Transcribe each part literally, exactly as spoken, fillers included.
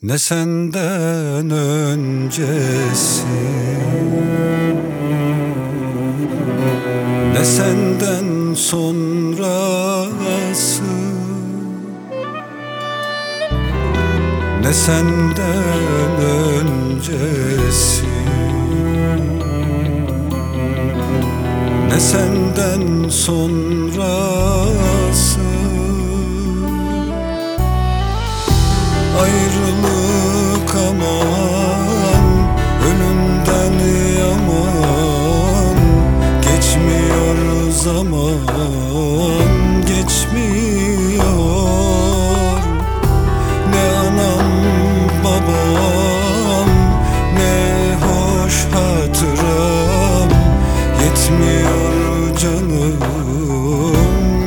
Ne senden öncesi, ne senden sonrası, ne senden öncesi, ne senden sonrası. Ayrılık aman, ölümden yaman, geçmiyor zaman, geçmiyor. Ne anam babam, ne hoş hatıram, yetmiyor canım,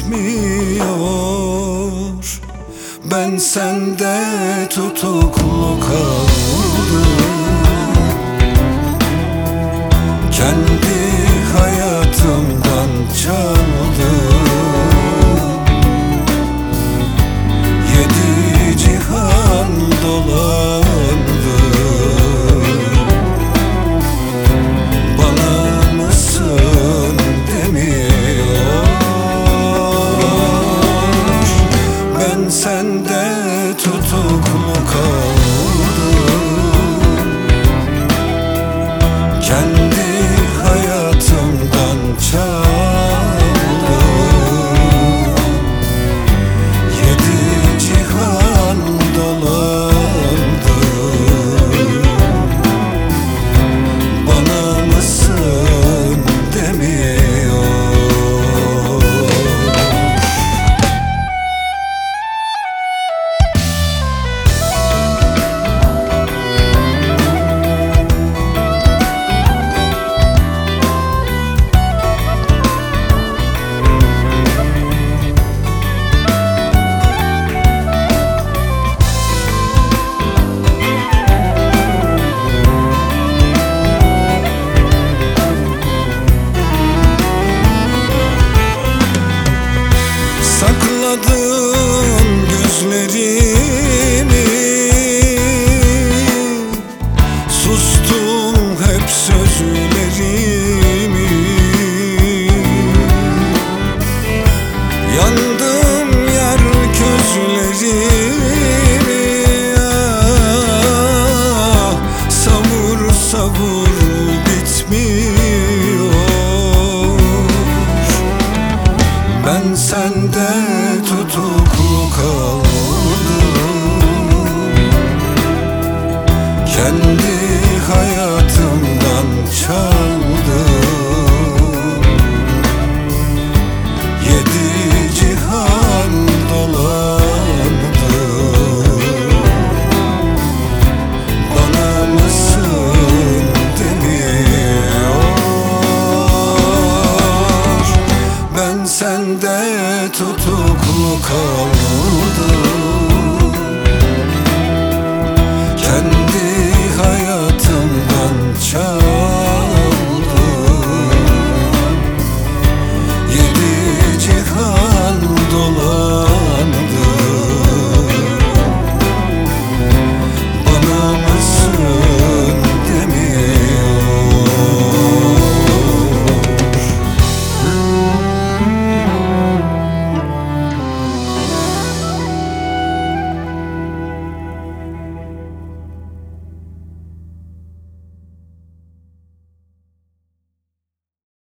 yetmiyor. Ben sende tutuklu kaldım, kendi hayatımdan çaldım. Yedi cihan dolandım, bana mısın demiyor. Ben sende tutuklu kaldım, kendi hayatımdan çaldım. Yedi cihan dolandım, bana mısın demiyor. Sakladım gözlerimi, sustum hep sözlerimi. Yandım yar közlerimi, ah, savur savur bitmiyor. Ben sende tutuklu kaldım, kendi hayatımdan çaldım.